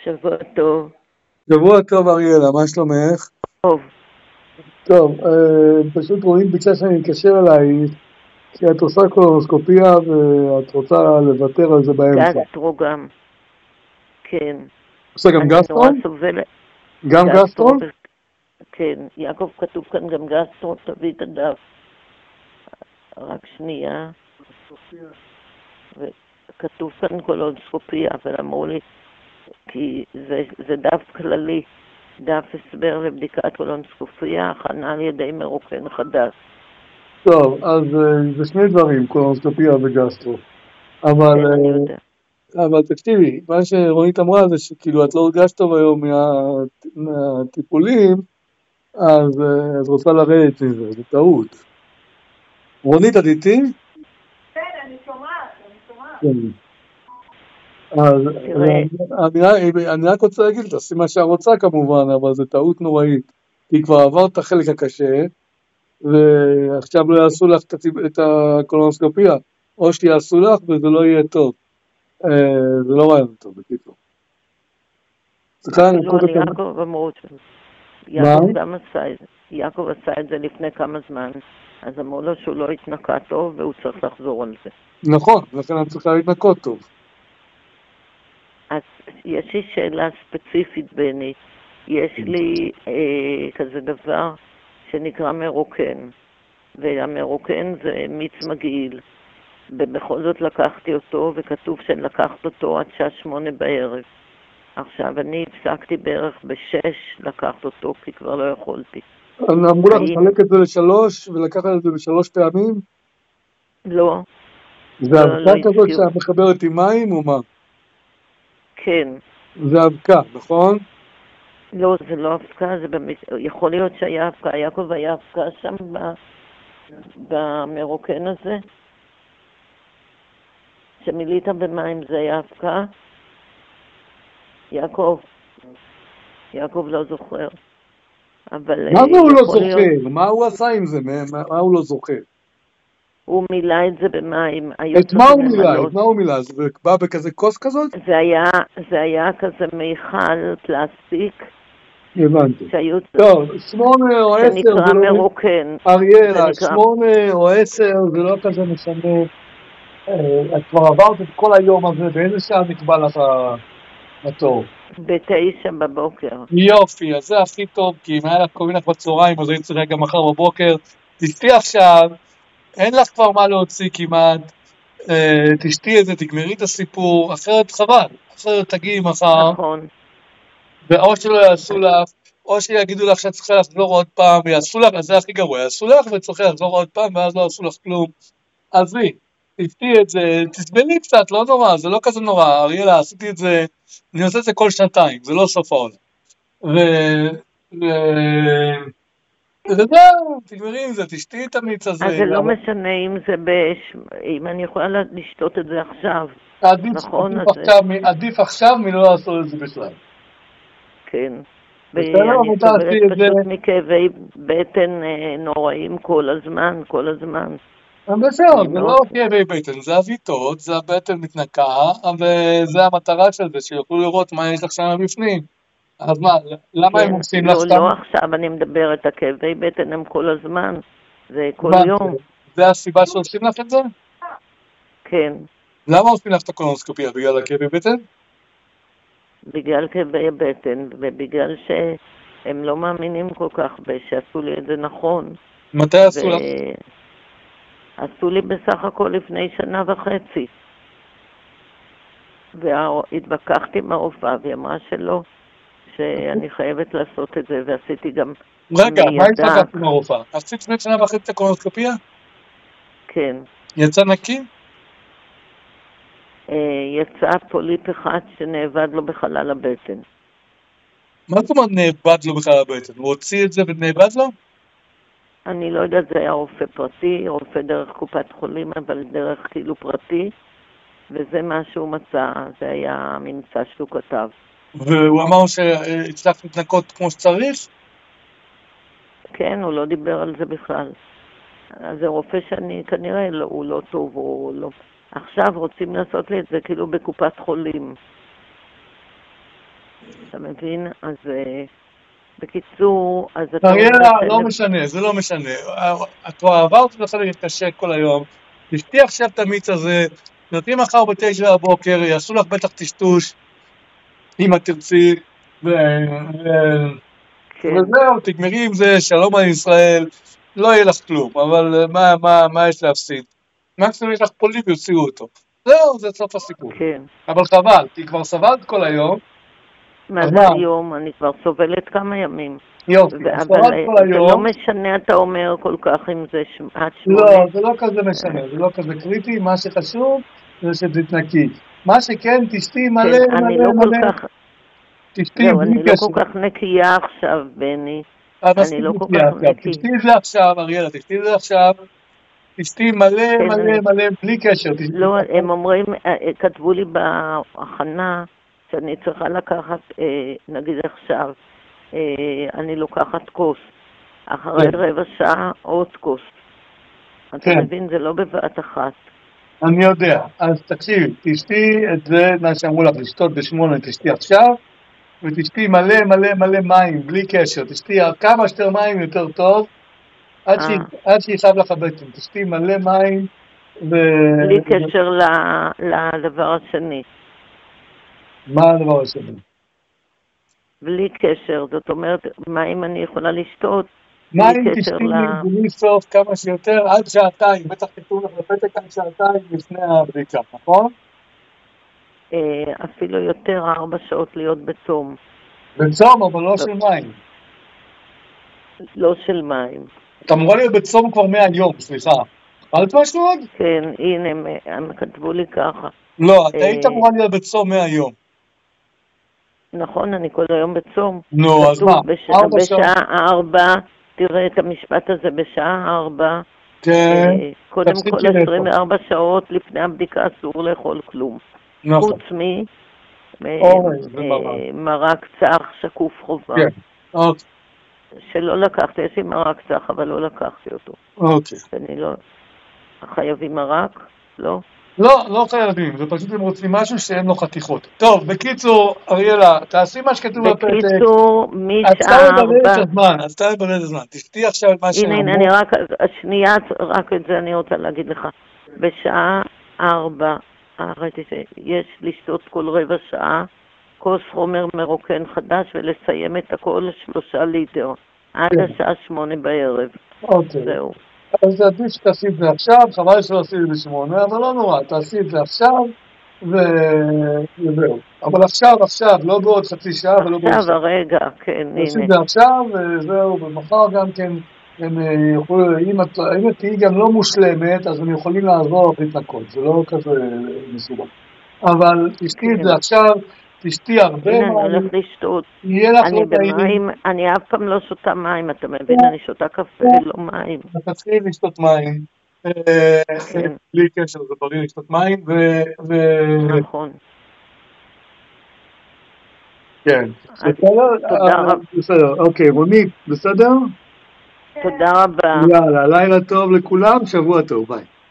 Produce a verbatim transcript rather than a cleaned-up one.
שבוע טוב. שבוע טוב אריאלה, מה שלומך? טוב. טוב, אה, פשוט רונית ביקשה שאני אקשר אלייך, כי את עושה קולונוסקופיה ואת רוצה לוותר על זה באמצע. גסטרו גם. כן. עושה גם אני נורא גסטרון? סובלת. גם גסטרון? כן. יעקב, כתוב כאן גם גסטרו, תביא את הדף. רק שנייה. וכתוב כאן קולונוסקופיה, אבל אמרו לי, כי זה, זה דף כללי, דף הסבר לבדיקת קולונוסקופיה, הכנה על ידי מרוקן חדש. טוב, אז אה, זה שני דברים, קולונוסקופיה וגסטרו. אבל, כן, אני אה, יודע. אבל תקשיבי, מה שרונית אמרה זה שכאילו את לא הרגשת טוב היום מה, מהטיפולים, אז אה, את רוצה לרדת מזה, זה טעות. רונית, את איתי? כן, אני שומעת, אני שומעת. כן. אז תראה. אני, אני רק רוצה להגיד, תעשי מה שאת רוצה כמובן, אבל זו טעות נוראית. כי כבר עברת את החלק הקשה, ועכשיו לא יעשו לך את הטיפ- את הקולונוסקופיה, או שיעשו לך וזה לא יהיה טוב. אה, זה לא רעיון טוב, בקיצור. צריכה אפילו לנקות על את ה... יעקב אמרו ש... מה? יעקב גם עשה את זה. יעקב עשה את זה לפני כמה זמן, אז אמרו לו שהוא לא התנקה טוב והוא צריך לחזור על זה. נכון, לכן את צריכה להתנקות טוב. אז יש לי שאלה ספציפית בני. יש לי אה, כזה דבר שנקרא מרוקן, והמרוקן זה מיץ מגעיל, ובכל זאת לקחתי אותו, וכתוב שלקחת אותו עד שעה שמונה בערב. עכשיו, אני הפסקתי בערך בשש לקחת אותו, כי כבר לא יכולתי. אמרו לך האם... לחלק את זה לשלוש ולקחת את זה בשלוש פעמים? לא. זה לא, אבקה לא כזאת הזכירו. שאת מחברת עם מים או מה? כן. זה אבקה, נכון? לא, זה לא אבקה, זה במש... יכול להיות שהיה אבקה. יעקב היה אבקה שם ב... במרוקן הזה. שמילית במים זה היה אבקה. יעקב. יעקב לא זוכר. אבל מה זה הוא לא יכול להיות... זוכר? מה הוא עשה עם זה? מה, מה הוא לא זוכר? הוא מילא את זה במים. את מה הוא מילא? את מה הוא מילא? זה בא בכזה כוס כזאת? זה היה, זה היה כזה מיכל פלסטיק. הבנתי. שהיו... טוב, שמונה או עשר שנקרא זה לא... מרוקן. אריאלה, נקרא... שמונה או עשר זה לא כזה משנה. את כבר עברת את כל היום הזה, באיזה שעה נקבע לך התור? בתשע בבוקר. יופי, אז זה הכי טוב, כי אם היה לך קוראים לך בצהריים, אז היית צריכה גם מחר בבוקר. תשתי עכשיו, אין לך כבר מה להוציא כמעט. תשתי את זה, תגמרי את הסיפור, אחרת חבל, אחרת תגיעי מחר, נכון. ואו שלא יעשו לך, או שיגידו לך שאת צריכה לחזור עוד פעם, ויעשו לך, אז זה הכי גרוע, יעשו לך וצריכה לחזור עוד פעם, ואז לא יעשו לך כלום. עזבי, תשתי את זה, תסבלי קצת, לא נורא, זה לא כזה נורא, אריאלה, עשיתי את זה, אני עושה את זה כל שנתיים, זה לא סוף העולם. ו... ו... וזהו, תגמרי עם זה, תשתי את המיץ הזה. אז זה לא משנה אם זה בש... אם אני יכולה לשתות את זה עכשיו. עדיף, נכון, עדיף, אז עכשיו, עדיף עכשיו מלא לעשות את זה בכלל. כן. בסדר, ואני עבודה, סובלת עשי את זה. פשוט מכאבי בטן נוראים כל הזמן, כל הזמן. בסדר, זה מאוד... לא כאבי בטן, זה אביטות, זה הבטן מתנקה, וזה המטרה של זה, שיוכלו לראות מה יש לך שם בפנים. אז מה, למה כן, הם עושים לא, לך סתם? לא עכשיו אני מדברת, הכאבי בטן הם כל הזמן, זה כל יום. זה הסיבה שעושים לך את זה? כן. למה עושים לך את הקולונוסקופיה? בגלל הכאבי בטן? בגלל כאבי בטן, ובגלל שהם לא מאמינים כל כך שעשו לי את זה נכון. מתי עשו לך? עשו לי בסך הכל לפני שנה וחצי. והתווכחתי עם הרופאה, והיא אמרה שלא, שאני חייבת לעשות את זה, ועשיתי גם... רגע, מה התווכחת עם הרופאה? עשית לפני שנה וחצי את הקולונוסקופיה? כן. יצא נקי? יצא פוליפ אחד שנאבד לו בחלל הבטן. מה זאת אומרת נאבד לו בחלל הבטן? הוא הוציא את זה ונאבד לו? אני לא יודעת, זה היה רופא פרטי, רופא דרך קופת חולים, אבל דרך כאילו פרטי, וזה מה שהוא מצא, זה היה הממצא שהוא כתב. והוא אמר שהצלחת להתנקות כמו שצריך? כן, הוא לא דיבר על זה בכלל. אז זה רופא שאני כנראה לא, הוא לא טוב, הוא לא... עכשיו רוצים לעשות לי את זה כאילו בקופת חולים. אתה מבין? אז אה, בקיצור, אז אתה אריאלה, אומר... לא משנה, זה לא משנה. את כבר עברת לך להתקשר כל היום, תשתי עכשיו את המיץ הזה, נותנים מחר בתשע בבוקר, יעשו לך בטח טשטוש, אם את תרצי, ו... ו- כן, וזהו, תגמרי עם זה, שלום על ישראל, לא יהיה לך כלום, אבל מה, מה, מה יש להפסיד? מקסימום יש לך פוליב, יוציאו אותו. זהו, זה סוף הסיפור. כן. אבל חבל, כי כבר סבלת כל היום, מה אז זה מה? היום? אני כבר סובלת כמה ימים. יופי, ו- אז אבל סבלת כל זה לא היום, משנה, אתה אומר כל כך אם זה ש- עד לא, שמונה. זה לא כזה משנה, זה לא כזה קריטי, מה שחשוב זה שתתנקי. מה שכן, תשתי מלא כן, אני מלא לא כל מלא, כך... תשתי זהו, בלי אני לא כל קשר. כך נקייה עכשיו, בני. אז אני מספיק לא כל נקייה כך עכשיו, נקי. תשתי את זה עכשיו, אריאלה, תשתי את זה עכשיו, תשתי מלא כן, מלא אני... מלא, בלי קשר. תשתי לא, את הם אומרים, אה, אה, כתבו לי בהכנה שאני צריכה לקחת, אה, נגיד עכשיו, אה, אני לוקחת כוס. אחרי כן. רבע שעה עוד כוס. אתה כן. מבין, זה לא בבת אחת. אני יודע, אז תקשיבי, תשתי את זה, מה שאמרו לך, לשתות בשמונה, תשתי עכשיו, ותשתי מלא מלא מלא מים, בלי קשר, תשתי כמה שיותר מים יותר טוב, עד אה, שהיא- עד שיכאב לך הבטן, תשתי מלא מים, ו... בלי קשר ל- לדבר השני. מה הדבר השני? בלי קשר, זאת אומרת, מה אם אני יכולה לשתות? בלי מים קשר תשתי ל... בלי סוף כמה שיותר, עד שעתיים, בטח כתוב לך בפתק עד שעתיים לפני הבדיקה, נכון? אה, אפילו יותר ארבע שעות להיות בצום, בצום, אבל לא של מים. לא של מים. את אמורה להיות בצום כבר מהיום, סליחה. אכלת משהו עוד? כן, הנה, הם, הם כתבו לי ככה. לא, את אה, היית אמורה להיות בצום מהיום. נכון, אני כל היום בצום. נו, אז כתוב מה? בש... ארבע שעות? בשעה ארבע, תראה את המשפט הזה, בשעה ארבע. כן, אה, קודם תפסיקי כל לאכול. עשרים וארבע שעות לפני הבדיקה אסור לאכול כלום. נכון. חוץ מ... אה, אורז ומרק. אה, מרק צח שקוף חובה. כן, אוקיי. שלא לקחתי, יש לי מרק צח, אבל לא לקחתי אותו. אוקיי. אני לא... חייבים מרק? לא? לא, לא חייבים, זה פשוט הם רוצים משהו שאין לו חתיכות. טוב, בקיצור, אריאלה, תעשי מה שכתוב בפתק. בקיצור, את משעה סתם מבלת את ארבע... הזמן, את סתם מבלת את הזמן. תשתי עכשיו את מה הנה, הנה, שאמרו. אני רק... השנייה, רק את זה אני רוצה להגיד לך. בשעה ארבע, ראיתי שיש לשתות כל רבע שעה, כוס חומר מרוקן חדש ולסיים את הכל שלושה ליטר. עד כן. השעה שמונה בערב. אוקיי. זהו. אז עדיף שתעשי את זה עכשיו, חבל שלא עשי את זה בשמונה, אבל לא נורא, תעשי את זה עכשיו, ו... וזהו. אבל עכשיו, עכשיו, לא בעוד חצי שעה ולא בעוד עכשיו שעה. הרגע, כן, תעשי הנה. את זה עכשיו, וזהו, ומחר גם כן, הם אה, יכולו, אם את, אם את תהיי גם לא מושלמת, אז הם יכולים לעזור לך להתנקות, זה לא כזה מסובך. אבל תשתי את כן. זה עכשיו, תשתי הרבה הנה, אני מים, הולך לשתות. יהיה לך אני לא טעים, במים, אני אף פעם לא שותה מים, אתה מבין? אני שותה קפה, לא מים. אתה תתחיל לשתות מים, אה, כן. בלי קשר, זה בריא לשתות מים, ו... ו- נכון. כן. אז בסדר? תודה אה, רבה. בסדר, אוקיי, רונית, בסדר? תודה רבה. יאללה, לילה טוב לכולם, שבוע טוב, ביי.